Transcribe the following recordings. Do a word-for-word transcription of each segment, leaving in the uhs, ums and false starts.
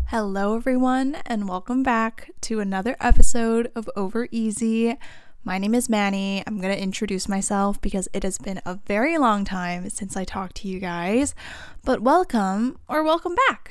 Hello everyone and welcome back to another episode of Over Easy. My name is Manny. I'm going to introduce myself because it has been a very long time since I talked to you guys, but welcome or welcome back.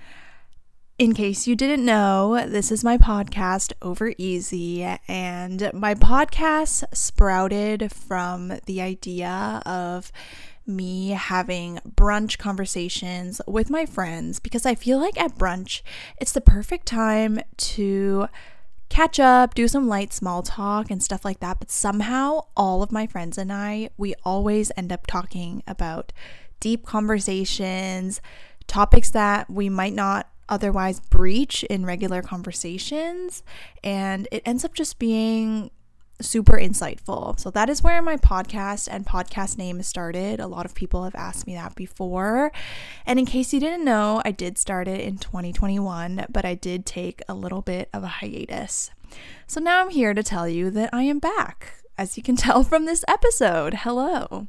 In case you didn't know, this is my podcast, Over Easy, and my podcast sprouted from the idea of me having brunch conversations with my friends because I feel like at brunch, it's the perfect time to catch up, do some light small talk and stuff like that. But somehow all of my friends and I, we always end up talking about deep conversations, topics that we might not otherwise breach in regular conversations, and it ends up just being super insightful. So that is where my podcast and podcast name started. A lot of people have asked me that before. And in case you didn't know, I did start it in twenty twenty-one, but I did take a little bit of a hiatus. So now I'm here to tell you that I am back. As you can tell from this episode, hello.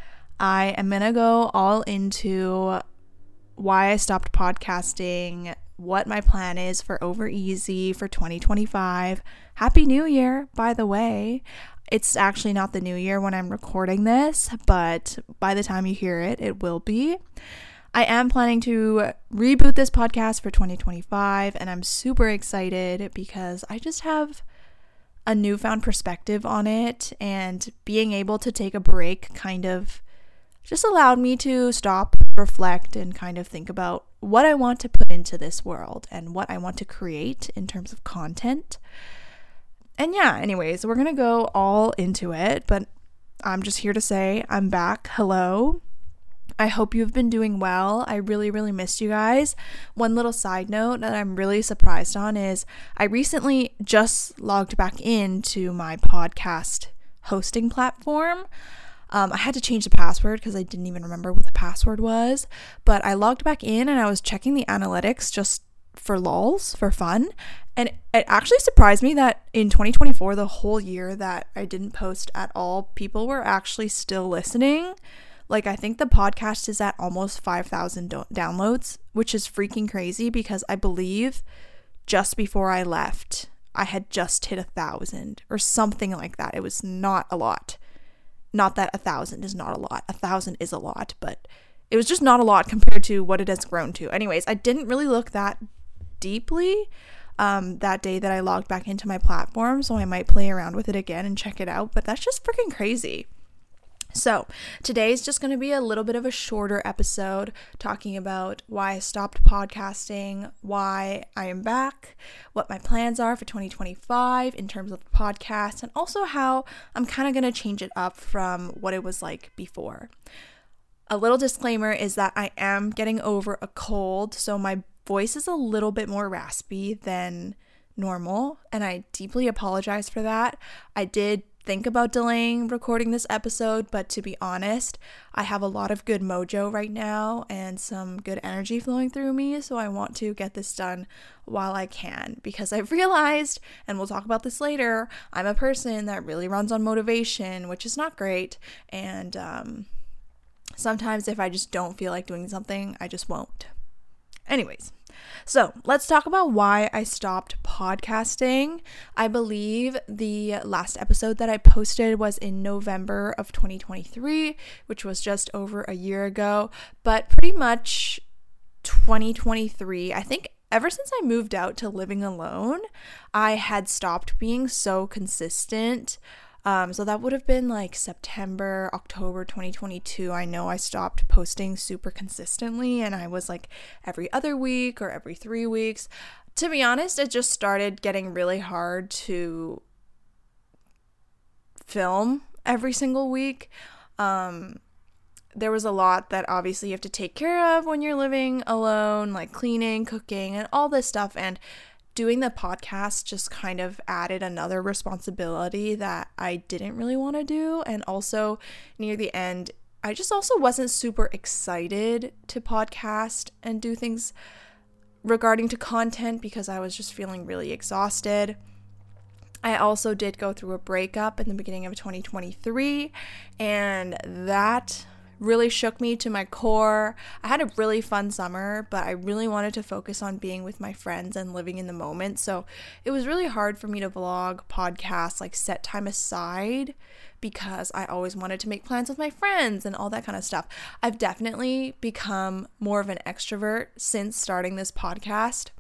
I am going to go all into why I stopped podcasting, what my plan is for Over Easy for twenty twenty-five. Happy New Year, by the way. It's actually not the new year when I'm recording this, but by the time you hear it, it will be. I am planning to reboot this podcast for twenty twenty-five, and I'm super excited because I just have a newfound perspective on it, and being able to take a break kind of just allowed me to stop, reflect, and kind of think about what I want to put into this world and what I want to create in terms of content. And yeah, anyways, we're going to go all into it, but I'm just here to say I'm back. Hello. I hope you've been doing well. I really, really missed you guys. One little side note that I'm really surprised on is I recently just logged back into my podcast hosting platform. Um, I had to change the password because I didn't even remember what the password was, but I logged back in and I was checking the analytics just for lulz, for fun, and it actually surprised me that in twenty twenty-four, the whole year that I didn't post at all, people were actually still listening. Like, I think the podcast is at almost five thousand do- downloads, which is freaking crazy because I believe just before I left, I had just hit a thousand or something like that. It was not a lot. Not that a thousand is not a lot. A thousand is a lot, but it was just not a lot compared to what it has grown to. Anyways, I didn't really look that deeply um, that day that I logged back into my platform, so I might play around with it again and check it out, but that's just freaking crazy. So today is just going to be a little bit of a shorter episode talking about why I stopped podcasting, why I am back, what my plans are for twenty twenty-five in terms of the podcast, and also how I'm kind of going to change it up from what it was like before. A little disclaimer is that I am getting over a cold, so my voice is a little bit more raspy than normal, and I deeply apologize for that. I did think about delaying recording this episode, but to be honest, I have a lot of good mojo right now and some good energy flowing through me, so I want to get this done while I can, because I've realized, and we'll talk about this later, I'm a person that really runs on motivation, which is not great, and um, sometimes if I just don't feel like doing something, I just won't. Anyways, so let's talk about why I stopped podcasting. I believe the last episode that I posted was in November of twenty twenty-three, which was just over a year ago, but pretty much twenty twenty-three, I think ever since I moved out to living alone, I had stopped being so consistent. Um, so that would have been like September, October twenty twenty-two. I know I stopped posting super consistently, and I was like every other week or every three weeks. To be honest, it just started getting really hard to film every single week. Um, there was a lot that obviously you have to take care of when you're living alone, like cleaning, cooking, and all this stuff. And doing the podcast just kind of added another responsibility that I didn't really want to do. And also near the end, I just also wasn't super excited to podcast and do things regarding to content because I was just feeling really exhausted. I also did go through a breakup in the beginning of twenty twenty-three, and that really shook me to my core. I had a really fun summer, but I really wanted to focus on being with my friends and living in the moment. So it was really hard for me to vlog, podcast, like set time aside because I always wanted to make plans with my friends and all that kind of stuff. I've definitely become more of an extrovert since starting this podcast.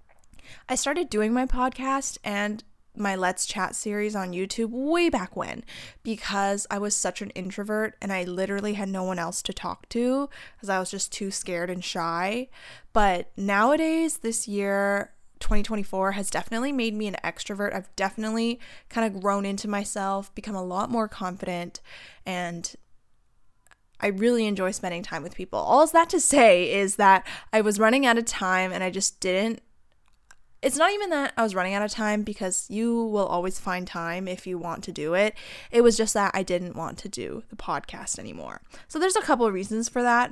I started doing my podcast and my Let's Chat series on YouTube way back when because I was such an introvert and I literally had no one else to talk to because I was just too scared and shy. But nowadays, this year, twenty twenty-four has definitely made me an extrovert. I've definitely kind of grown into myself, become a lot more confident, and I really enjoy spending time with people. All that to say is that I was running out of time and I just didn't It's not even that I was running out of time because you will always find time if you want to do it. It was just that I didn't want to do the podcast anymore. So there's a couple of reasons for that.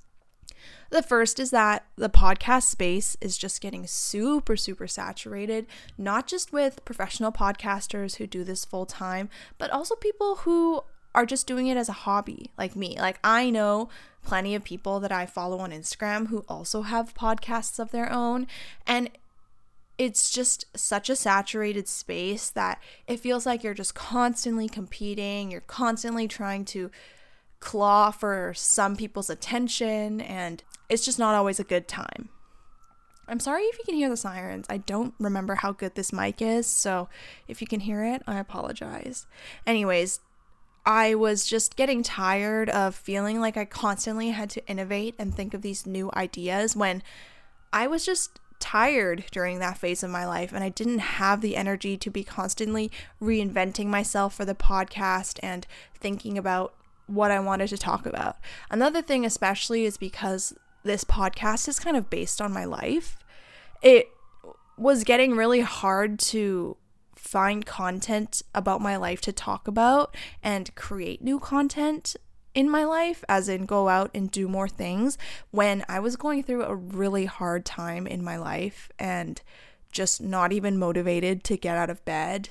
The first is that the podcast space is just getting super, super saturated, not just with professional podcasters who do this full time, but also people who are just doing it as a hobby like me. Like I know plenty of people that I follow on Instagram who also have podcasts of their own, and it's just such a saturated space that it feels like you're just constantly competing. You're constantly trying to claw for some people's attention, and it's just not always a good time. I'm sorry if you can hear the sirens. I don't remember how good this mic is, so if you can hear it, I apologize. Anyways, I was just getting tired of feeling like I constantly had to innovate and think of these new ideas when I was just tired during that phase of my life, and I didn't have the energy to be constantly reinventing myself for the podcast and thinking about what I wanted to talk about. Another thing especially is because this podcast is kind of based on my life. It was getting really hard to find content about my life to talk about and create new content in my life, as in go out and do more things, when I was going through a really hard time in my life and just not even motivated to get out of bed.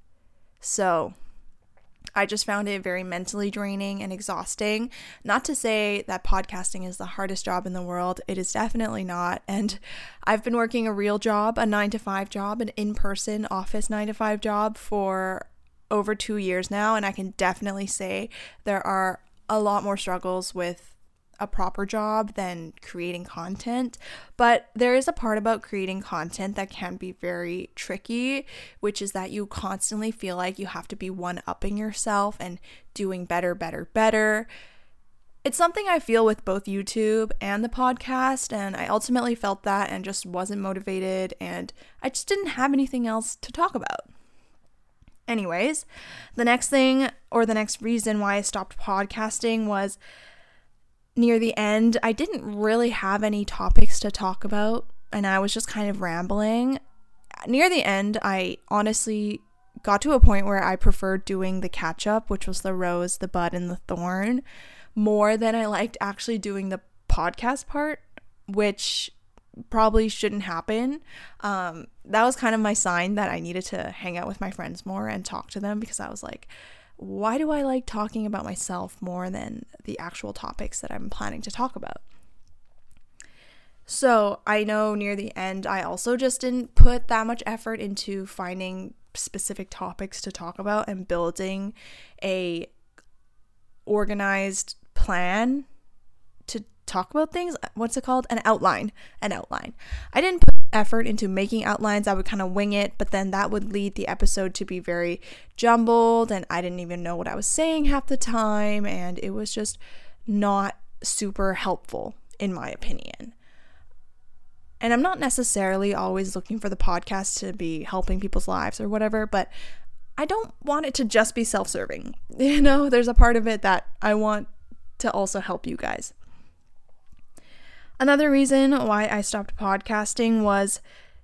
So I just found it very mentally draining and exhausting. Not to say that podcasting is the hardest job in the world. It is definitely not. And I've been working a real job, a nine to five job, an in-person office nine to five job for over two years now. And I can definitely say there are a lot more struggles with a proper job than creating content, but there is a part about creating content that can be very tricky, which is that you constantly feel like you have to be one-upping yourself and doing better, better, better. It's something I feel with both YouTube and the podcast, and I ultimately felt that and just wasn't motivated, and I just didn't have anything else to talk about. Anyways, the next thing, or the next reason why I stopped podcasting was near the end, I didn't really have any topics to talk about, and I was just kind of rambling. Near the end, I honestly got to a point where I preferred doing the catch-up, which was the rose, the bud, and the thorn, more than I liked actually doing the podcast part, which probably shouldn't happen. Um, that was kind of my sign that I needed to hang out with my friends more and talk to them, because I was like, why do I like talking about myself more than the actual topics that I'm planning to talk about? So I know near the end, I also just didn't put that much effort into finding specific topics to talk about and building a organized plan to talk about things. What's it called? An outline. An outline. I didn't put effort into making outlines. I would kind of wing it, but then that would lead the episode to be very jumbled, and I didn't even know what I was saying half the time, and it was just not super helpful in my opinion. And I'm not necessarily always looking for the podcast to be helping people's lives or whatever, but I don't want it to just be self-serving. You know, there's a part of it that I want to also help you guys. Another reason why I stopped podcasting was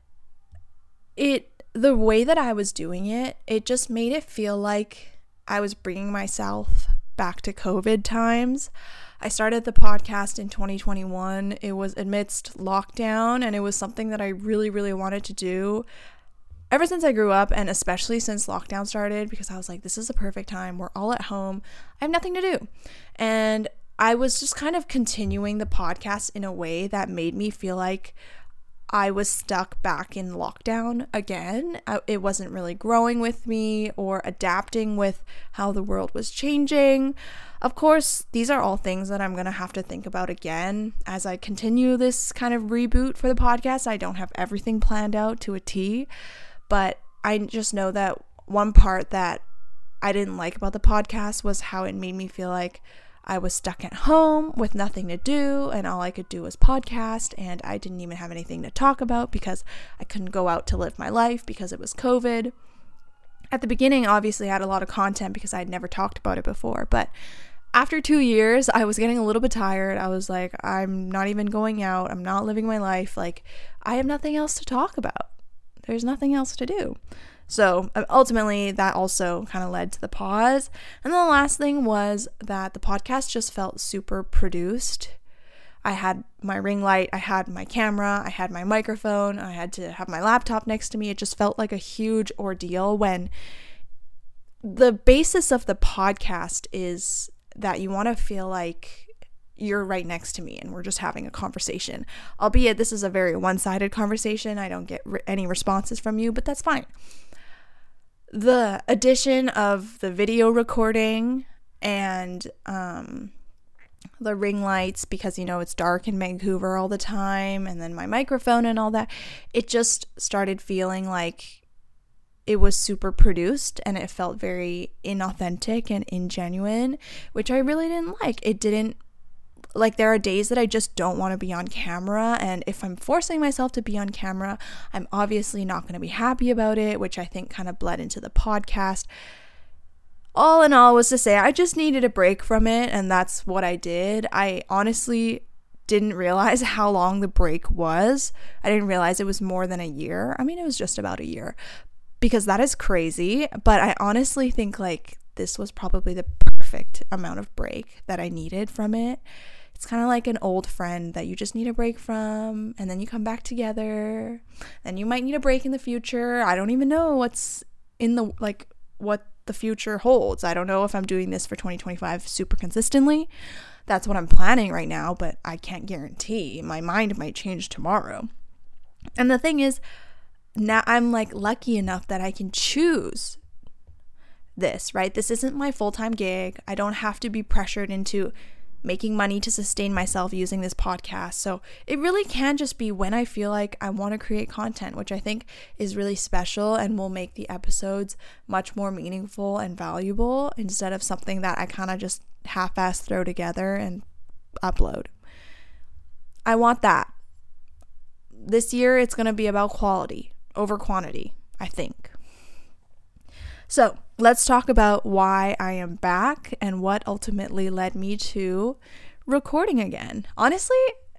it the way that I was doing it, it just made it feel like I was bringing myself back to COVID times. I started the podcast in twenty twenty-one. It was amidst lockdown, and it was something that I really, really wanted to do ever since I grew up, and especially since lockdown started, because I was like, this is the perfect time. We're all at home. I have nothing to do. And I was just kind of continuing the podcast in a way that made me feel like I was stuck back in lockdown again. I, it wasn't really growing with me or adapting with how the world was changing. Of course, these are all things that I'm going to have to think about again as I continue this kind of reboot for the podcast. I don't have everything planned out to a T, but I just know that one part that I didn't like about the podcast was how it made me feel like I was stuck at home with nothing to do, and all I could do was podcast, and I didn't even have anything to talk about because I couldn't go out to live my life because it was COVID. At the beginning, obviously, I had a lot of content because I had never talked about it before, but after two years, I was getting a little bit tired. I was like, I'm not even going out. I'm not living my life. Like, I have nothing else to talk about. There's nothing else to do. So ultimately, that also kind of led to the pause. And then the last thing was that the podcast just felt super produced. I had my ring light, I had my camera, I had my microphone, I had to have my laptop next to me. It just felt like a huge ordeal when the basis of the podcast is that you want to feel like you're right next to me and we're just having a conversation. Albeit this is a very one-sided conversation. I don't get re- any responses from you, but that's fine. The addition of the video recording and um, the ring lights, because, you know, it's dark in Vancouver all the time, and then my microphone and all that, it just started feeling like it was super produced and it felt very inauthentic and ingenuine, which I really didn't like. It didn't, like, there are days that I just don't want to be on camera, and if I'm forcing myself to be on camera, I'm obviously not going to be happy about it, which I think kind of bled into the podcast. All in all was to say I just needed a break from it, and that's what I did. I honestly didn't realize how long the break was. I didn't realize it was more than a year. I mean, it was just about a year, because that is crazy, but I honestly think, like, this was probably the perfect amount of break that I needed from it. It's kind of like an old friend that you just need a break from, and then you come back together. Then you might need a break in the future. I don't even know what's in the, like, what the future holds. I don't know if I'm doing this for twenty twenty-five super consistently. That's what I'm planning right now, but I can't guarantee. My mind might change tomorrow. And the thing is, now I'm, like, lucky enough that I can choose this, right? This isn't my full-time gig. I don't have to be pressured into making money to sustain myself using this podcast. So it really can just be when I feel like I want to create content, which I think is really special and will make the episodes much more meaningful and valuable instead of something that I kind of just half-ass throw together and upload. I want that. This year it's going to be about quality over quantity, I think. So let's talk about why I am back and what ultimately led me to recording again. Honestly,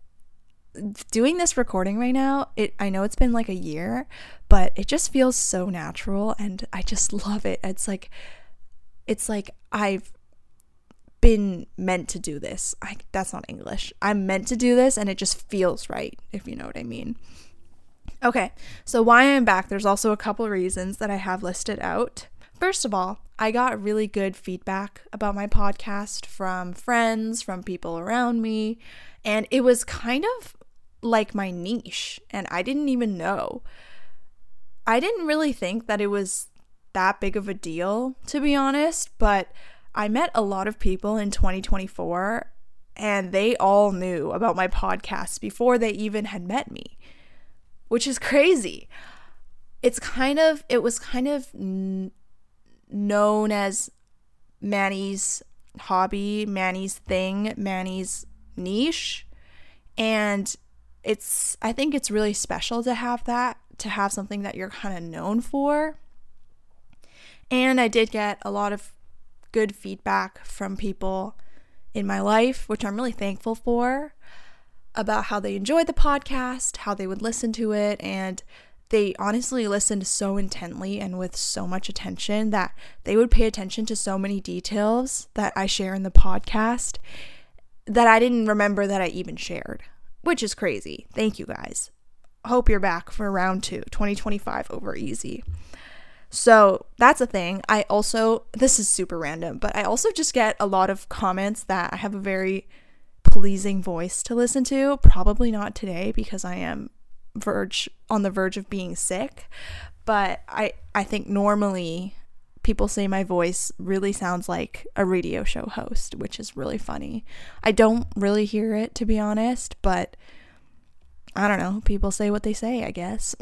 doing this recording right now, it I know it's been like a year, but it just feels so natural and I just love it. It's like it's like I've been meant to do this. I, that's not English. I'm meant to do this and it just feels right, if you know what I mean. Okay, so why I'm back, there's also a couple reasons that I have listed out. First of all, I got really good feedback about my podcast from friends, from people around me, and it was kind of like my niche, and I didn't even know. I didn't really think that it was that big of a deal, to be honest, but I met a lot of people in twenty twenty-four, and they all knew about my podcast before they even had met me, which is crazy. It's kind of, it was kind of n- known as Manny's hobby, Manny's thing, Manny's niche, and it's, I think it's really special to have that, to have something that you're kind of known for. And I did get a lot of good feedback from people in my life, which I'm really thankful for, about how they enjoyed the podcast, how they would listen to it, and they honestly listened so intently and with so much attention that they would pay attention to so many details that I share in the podcast that I didn't remember that I even shared, which is crazy. Thank you guys. Hope you're back for round two, twenty twenty-five over easy. So that's a thing. I also, this is super random, but I also just get a lot of comments that I have a very pleasing voice to listen to. Probably not today because I am verge on the verge of being sick, but I I think normally people say my voice really sounds like a radio show host, which is really funny. I don't really hear it, to be honest, but I don't know. People say what they say, I guess.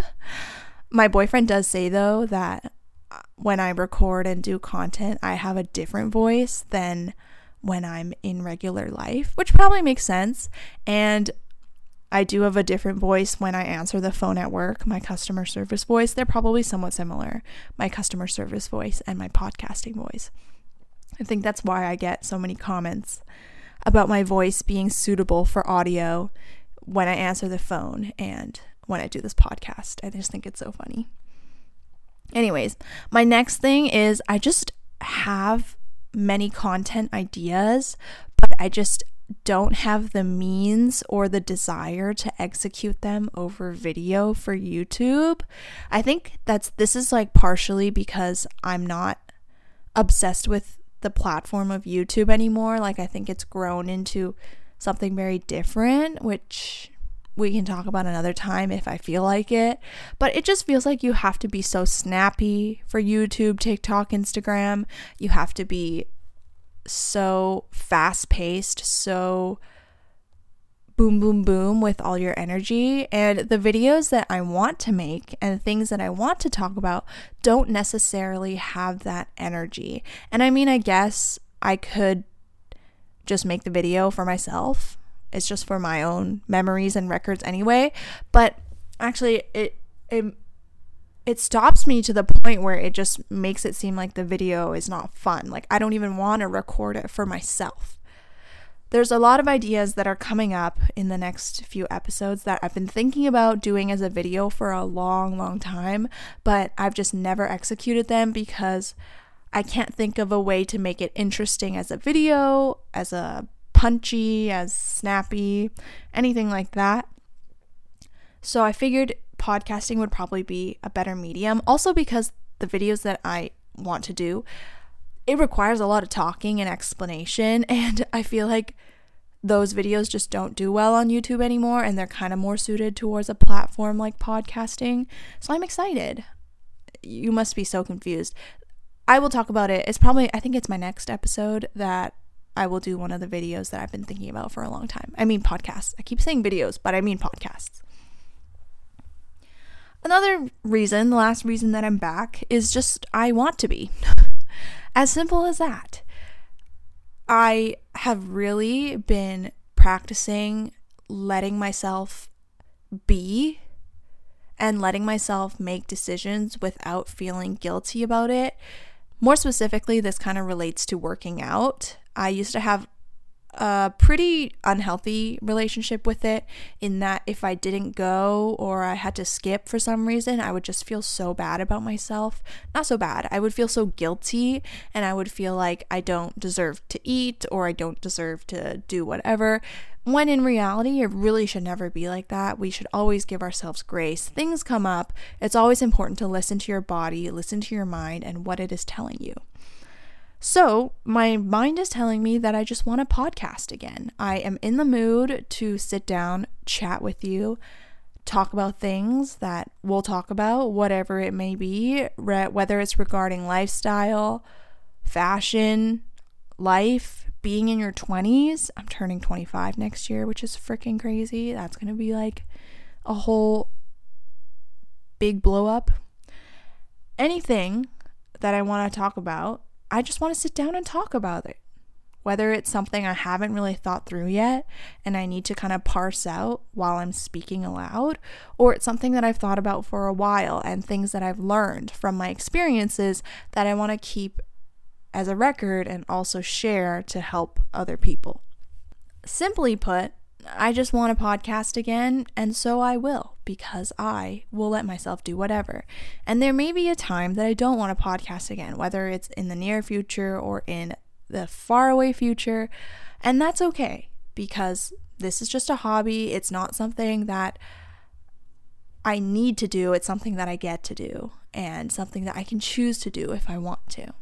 My boyfriend does say, though, that when I record and do content, I have a different voice than when I'm in regular life, which probably makes sense. And I do have a different voice when I answer the phone at work, my customer service voice. They're probably somewhat similar, my customer service voice and my podcasting voice. I think that's why I get so many comments about my voice being suitable for audio when I answer the phone and when I do this podcast. I just think it's so funny. Anyways, my next thing is I just have many content ideas, but I just don't have the means or the desire to execute them over video for YouTube. I think that's this is like partially because I'm not obsessed with the platform of YouTube anymore. Like I think it's grown into something very different, which we can talk about another time if I feel like it. But it just feels like you have to be so snappy for YouTube, TikTok, Instagram. You have to be so fast-paced, so boom, boom, boom with all your energy. And the videos that I want to make and things that I want to talk about don't necessarily have that energy. And I mean, I guess I could just make the video for myself. It's just for my own memories and records anyway. But actually, it it it stops me to the point where it just makes it seem like the video is not fun. Like I don't even want to record it for myself. There's a lot of ideas that are coming up in the next few episodes that I've been thinking about doing as a video for a long, long time, but I've just never executed them because I can't think of a way to make it interesting as a video, as a punchy, as snappy, anything like that. So I figured podcasting would probably be a better medium. Also because the videos that I want to do, it requires a lot of talking and explanation, and I feel like those videos just don't do well on YouTube anymore, and they're kind of more suited towards a platform like podcasting. So I'm excited. You must be so confused. I will talk about it. It's probably, I think it's my next episode that I will do one of the videos that I've been thinking about for a long time. I mean podcasts. I keep saying videos, but I mean podcasts. Another reason, the last reason that I'm back is just I want to be. As simple as that. I have really been practicing letting myself be and letting myself make decisions without feeling guilty about it. More specifically, this kind of relates to working out. I used to have a pretty unhealthy relationship with it, in that if I didn't go or I had to skip for some reason, I would just feel so bad about myself. Not so bad. I would feel so guilty, and I would feel like I don't deserve to eat or I don't deserve to do whatever. When in reality, it really should never be like that. We should always give ourselves grace. Things come up. It's always important to listen to your body, listen to your mind, and what it is telling you. So my mind is telling me that I just want a podcast again. I am in the mood to sit down, chat with you, talk about things that we'll talk about, whatever it may be, re- whether it's regarding lifestyle, fashion, life, being in your twenties. I'm turning twenty-five next year, which is freaking crazy. That's going to be like a whole big blow up. Anything that I want to talk about, I just want to sit down and talk about it. Whether it's something I haven't really thought through yet and I need to kind of parse out while I'm speaking aloud, or it's something that I've thought about for a while and things that I've learned from my experiences that I want to keep as a record and also share to help other people. Simply put, I just want a podcast again, and so I will, because I will let myself do whatever. And there may be a time that I don't want a podcast again, whether it's in the near future or in the faraway future, and that's okay, because this is just a hobby. It's not something that I need to do. It's something that I get to do. and something that I can choose to do if I want to.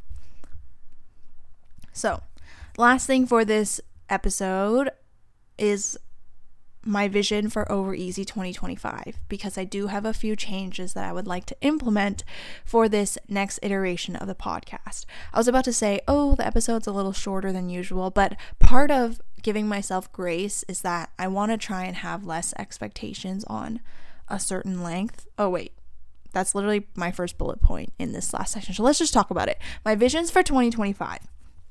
So, last thing for this episode is my vision for Over Easy twenty twenty-five, because I do have a few changes that I would like to implement for this next iteration of the podcast. I was about to say, oh, the episode's a little shorter than usual, but part of giving myself grace is that I want to try and have less expectations on a certain length. Oh, wait. That's literally my first bullet point in this last section. So let's just talk about it. My visions for twenty twenty-five.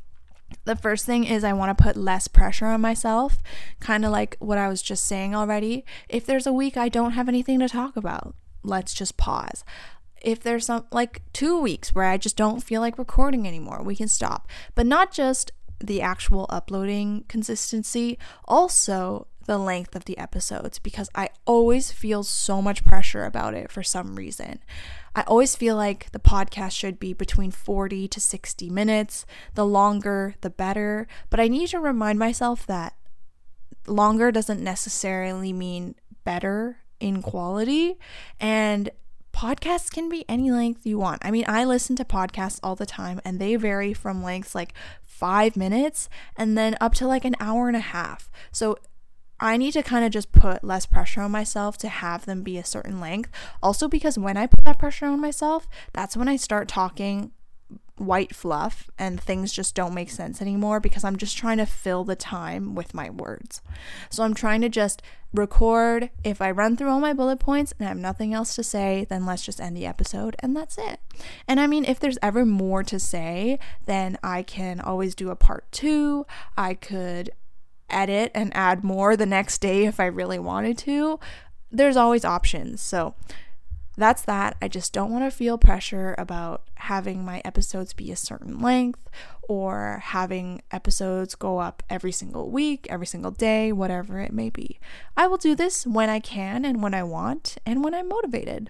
The first thing is I want to put less pressure on myself, kind of like what I was just saying already. If there's a week I don't have anything to talk about, let's just pause. If there's some like two weeks where I just don't feel like recording anymore, we can stop. But not just the actual uploading consistency, also the length of the episodes, because I always feel so much pressure about it for some reason. I always feel like the podcast should be between forty to sixty minutes. The longer, the better. But I need to remind myself that longer doesn't necessarily mean better in quality. And podcasts can be any length you want. I mean, I listen to podcasts all the time, and they vary from lengths like five minutes and then up to like an hour and a half. So I need to kind of just put less pressure on myself to have them be a certain length. Also, because when I put that pressure on myself, that's when I start talking white fluff and things just don't make sense anymore, because I'm just trying to fill the time with my words. So I'm trying to just record. If I run through all my bullet points and I have nothing else to say, then let's just end the episode and that's it. And I mean, if there's ever more to say, then I can always do a part two. I could edit and add more the next day if I really wanted to. There's always options. So that's that. I just don't want to feel pressure about having my episodes be a certain length or having episodes go up every single week, every single day, whatever it may be. I will do this when I can and when I want and when I'm motivated.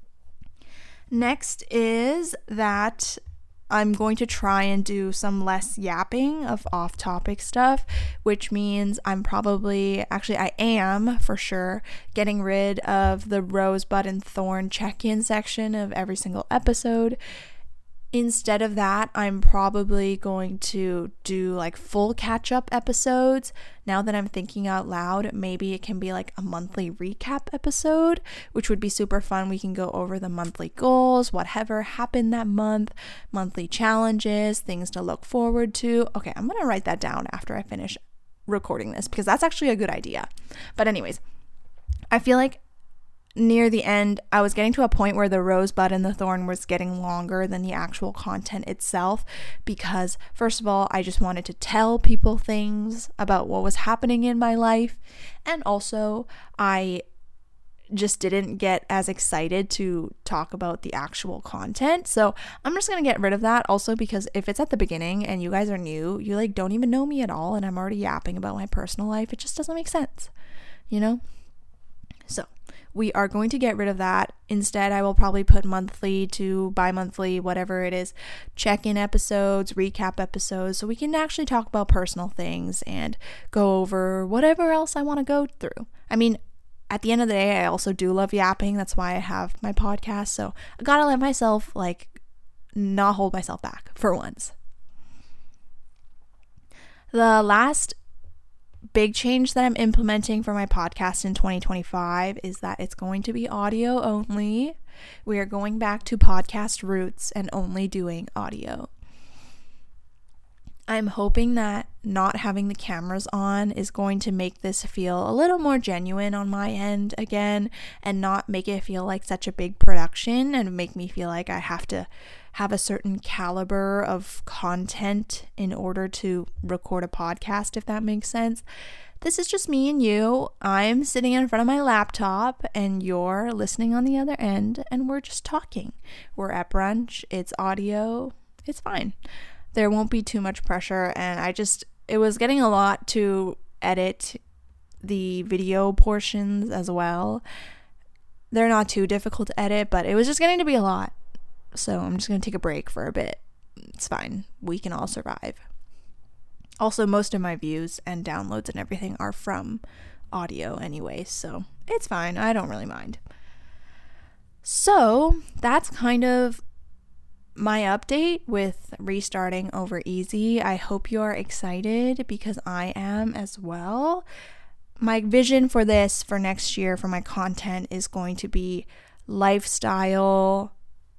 Next is that I'm going to try and do some less yapping of off-topic stuff, which means I'm probably, actually I am for sure, getting rid of the rosebud and thorn check-in section of every single episode. Instead of that, I'm probably going to do like full catch-up episodes. Now that I'm thinking out loud, maybe it can be like a monthly recap episode, which would be super fun. We can go over the monthly goals, whatever happened that month, monthly challenges, things to look forward to. Okay, I'm going to write that down after I finish recording this, because that's actually a good idea. But anyways, I feel like near the end, I was getting to a point where the rosebud and the thorn was getting longer than the actual content itself, because first of all, I just wanted to tell people things about what was happening in my life, and also I just didn't get as excited to talk about the actual content. So I'm just gonna get rid of that, also because if it's at the beginning and you guys are new, you like don't even know me at all, and I'm already yapping about my personal life, it just doesn't make sense, you know? So we are going to get rid of that. Instead, I will probably put monthly to bi-monthly, whatever it is, check-in episodes, recap episodes, so we can actually talk about personal things and go over whatever else I want to go through. I mean, at the end of the day, I also do love yapping. That's why I have my podcast. So I gotta let myself, like, not hold myself back for once. The last big change that I'm implementing for my podcast in twenty twenty-five is that it's going to be audio only. We are going back to podcast roots and only doing audio. I'm hoping that not having the cameras on is going to make this feel a little more genuine on my end again, and not make it feel like such a big production and make me feel like I have to have a certain caliber of content in order to record a podcast, if that makes sense. This is just me and you. I'm sitting in front of my laptop and you're listening on the other end, and we're just talking. We're at brunch, it's audio, it's fine. There won't be too much pressure, and I just, it was getting a lot to edit the video portions as well. They're not too difficult to edit, but it was just getting to be a lot. So I'm just going to take a break for a bit. It's fine. We can all survive. Also, most of my views and downloads and everything are from audio anyway, so it's fine. I don't really mind. So that's kind of my update with restarting Over Easy. I hope you're excited because I am as well. My vision for this for next year for my content is going to be lifestyle,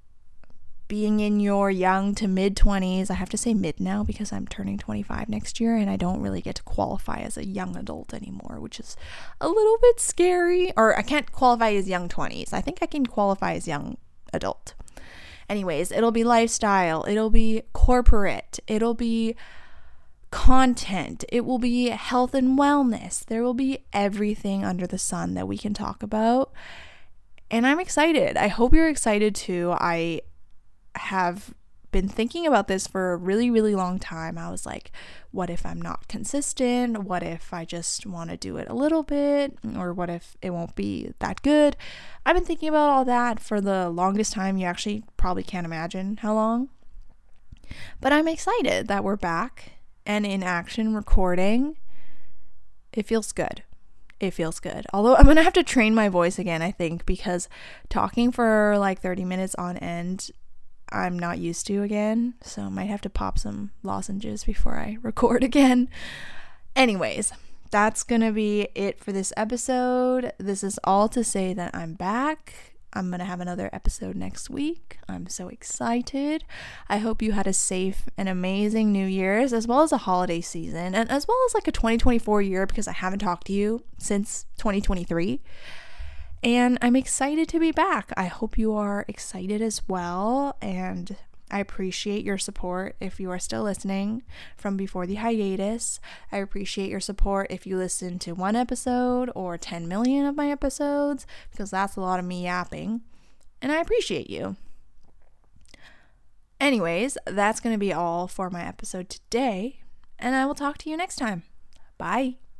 being in your young to mid twenties. I have to say mid now because I'm turning twenty-five next year and I don't really get to qualify as a young adult anymore, which is a little bit scary. Or I can't qualify as young twenties. I think I can qualify as young adult. Anyways, it'll be lifestyle, it'll be corporate, it'll be content, it will be health and wellness. There will be everything under the sun that we can talk about. And I'm excited. I hope you're excited too. I have been thinking about this for a really, really long time. I was like, what if I'm not consistent? What if I just want to do it a little bit? Or what if it won't be that good? I've been thinking about all that for the longest time. You actually probably can't imagine how long. But I'm excited that we're back and in action recording. It feels good. It feels good. Although I'm going to have to train my voice again, I think, because talking for like thirty minutes on end, I'm not used to again, so I might have to pop some lozenges before I record again. Anyways, that's gonna be it for this episode. This is all to say that I'm back. I'm gonna have another episode next week. I'm so excited. I hope you had a safe and amazing New Year's, as well as a holiday season, and as well as like a twenty twenty-four year, because I haven't talked to you since twenty twenty-three. And I'm excited to be back. I hope you are excited as well. And I appreciate your support if you are still listening from before the hiatus. I appreciate your support if you listen to one episode or ten million of my episodes, because that's a lot of me yapping. And I appreciate you. Anyways, that's going to be all for my episode today. And I will talk to you next time. Bye.